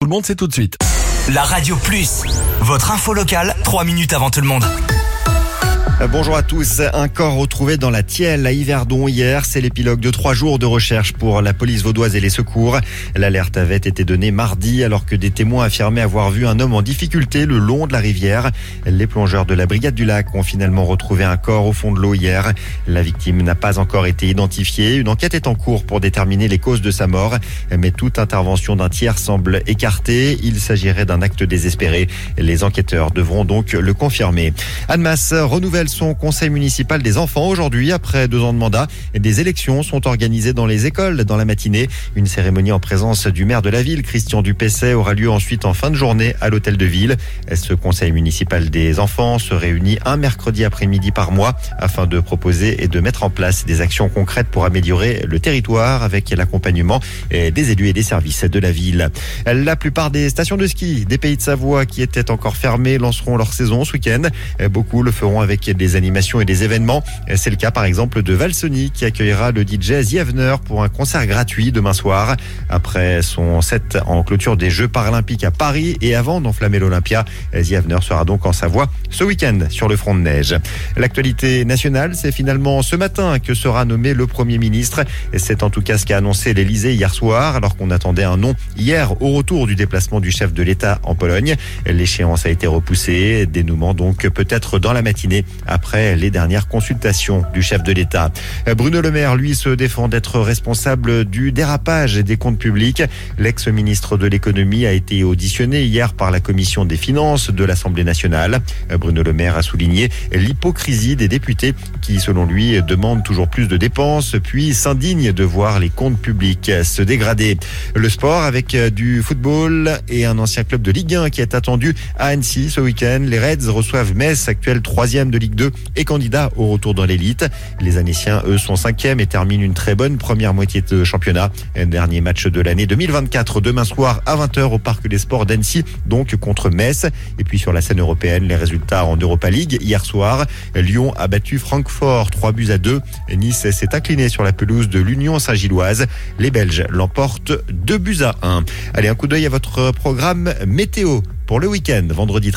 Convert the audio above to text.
Tout le monde, c'est tout de suite. La Radio Plus, votre info locale, 3 minutes avant tout le monde. Bonjour à tous. Un corps retrouvé dans la Thielle à Yverdon hier. C'est l'épilogue de 3 jours de recherche pour la police vaudoise et les secours. L'alerte avait été donnée mardi alors que des témoins affirmaient avoir vu un homme en difficulté le long de la rivière. Les plongeurs de la brigade du lac ont finalement retrouvé un corps au fond de l'eau hier. La victime n'a pas encore été identifiée. Une enquête est en cours pour déterminer les causes de sa mort. Mais toute intervention d'un tiers semble écartée. Il s'agirait d'un acte désespéré. Les enquêteurs devront donc le confirmer. Annemasse renouvelle son conseil municipal des enfants aujourd'hui. Après 2 ans de mandat, des élections sont organisées dans les écoles dans la matinée. Une cérémonie en présence du maire de la ville, Christian Dupesset, aura lieu ensuite en fin de journée à l'hôtel de ville. Ce conseil municipal des enfants se réunit un mercredi après-midi par mois afin de proposer et de mettre en place des actions concrètes pour améliorer le territoire avec l'accompagnement des élus et des services de la ville. La plupart des stations de ski des Pays de Savoie qui étaient encore fermées lanceront leur saison ce week-end. Beaucoup le feront avec des animations et des événements. C'est le cas par exemple de Valsony qui accueillera le DJ Zievner pour un concert gratuit demain soir. Après son set en clôture des Jeux paralympiques à Paris et avant d'enflammer l'Olympia, Zievner sera donc en Savoie ce week-end sur le front de neige. L'actualité nationale, c'est finalement ce matin que sera nommé le Premier ministre. C'est en tout cas ce qu'a annoncé l'Élysée hier soir alors qu'on attendait un nom hier au retour du déplacement du chef de l'État en Pologne. L'échéance a été repoussée, dénouement donc peut-être dans la matinée après les dernières consultations du chef de l'État. Bruno Le Maire, lui, se défend d'être responsable du dérapage des comptes publics. L'ex-ministre de l'économie a été auditionné hier par la commission des finances de l'Assemblée nationale. Bruno Le Maire a souligné l'hypocrisie des députés qui, selon lui, demandent toujours plus de dépenses puis s'indignent de voir les comptes publics se dégrader. Le sport avec du football et un ancien club de Ligue 1 qui est attendu à Annecy ce week-end. Les Reds reçoivent Metz, actuel 3e de Ligue 2 et candidat au retour dans l'élite. Les Annéciens, eux, sont 5e et terminent une très bonne première moitié de championnat. Un dernier match de l'année 2024 demain soir à 20h au Parc des Sports d'Annecy, donc contre Metz. Et puis sur la scène européenne, les résultats en Europa League. Hier soir, Lyon a battu Francfort 3-2. Nice s'est incliné sur la pelouse de l'Union Saint-Gilloise. Les Belges l'emportent 2-1. Allez, un coup d'œil à votre programme météo pour le week-end. Vendredi